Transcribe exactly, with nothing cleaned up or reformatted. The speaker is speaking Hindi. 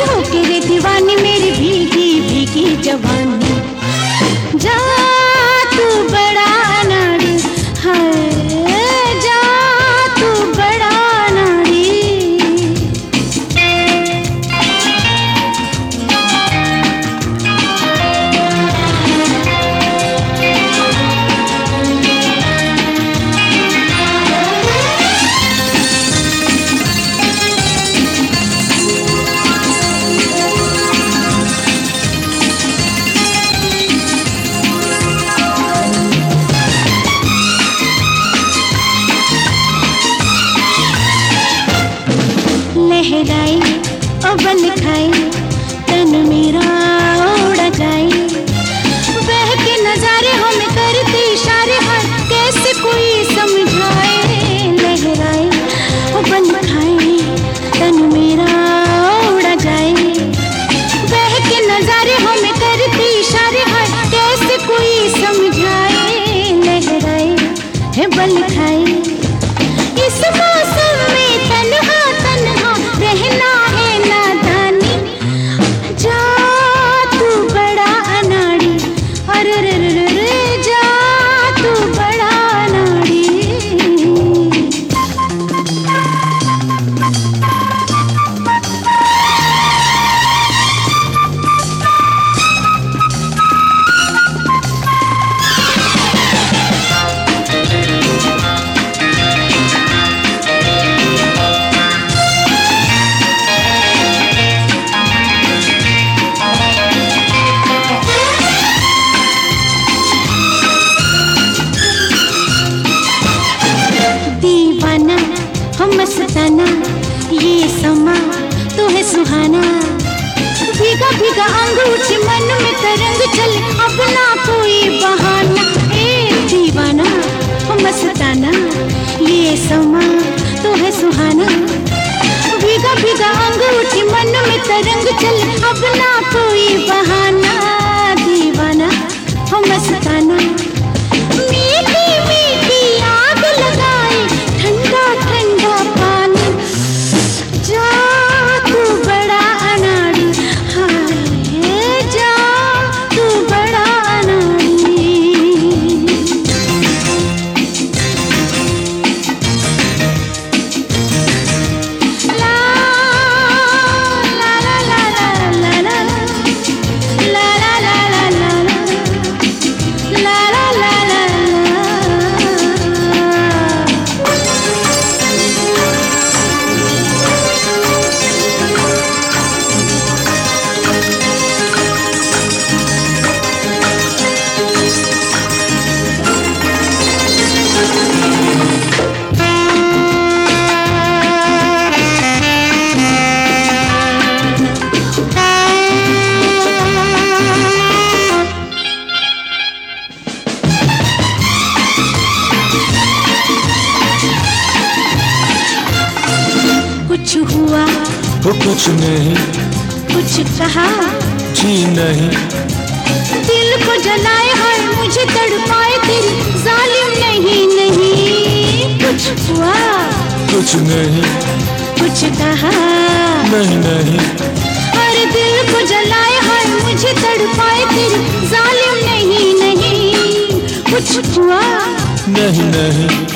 होके रे दीवानी मेरी भीगी भीगी जवानी। जा तू बड़ा अनाड़ी है, जा तू बड़ा अनाड़ी। लहराई अबल खाई तन मेरा उड़ जाए, बह के नजारे हमें करते इशारे हैं कैसे कोई समझाए। लहराई अबल खाई तन मेरा उड़ जाए, बह के नजारे हमें करते इशारे हैं कैसे कोई समझाए। लहराई है बल खाई इस मौसम में तन्हा तन्हा रहना है नादानी। जा तू बड़ा अनाड़ी, अरे रे रे रे जा तू बड़ा अनाड़ी। दीवाना हम मस्ताना ये समा तो है सुहाना, भीगा भीगा अंगूठी मन में तरंग चले अब ना कोई बहाना। ए दीवाना हम मस्ताना ये समा तो है सुहाना, भीगा भीगा अंगूठी मन में तरंग चले अब ना कोई बहाना। दीवाना हम मस्ताना मीठी मीठी आग लगाए ठंडा ठंडा पानी। जा तू बड़ा अनाड़ी हाय, जा तू बड़ा अनाड़ी। ला ला ला ला ला ला ला ला ला ला ला ला ला ला ला ला। कुछ हुआ वो कुछ नहीं, कुछ कहा जी नहीं, दिल को जलाए हाय मुझे तड़पाए तेरी जालिम नहीं नहीं। कुछ हुआ कुछ नहीं, कुछ कहा नहीं नहीं, अरे दिल को जलाए हाय मुझे तड़पाए तेरी जालिम नहीं नहीं। कुछ हुआ नहीं नहीं।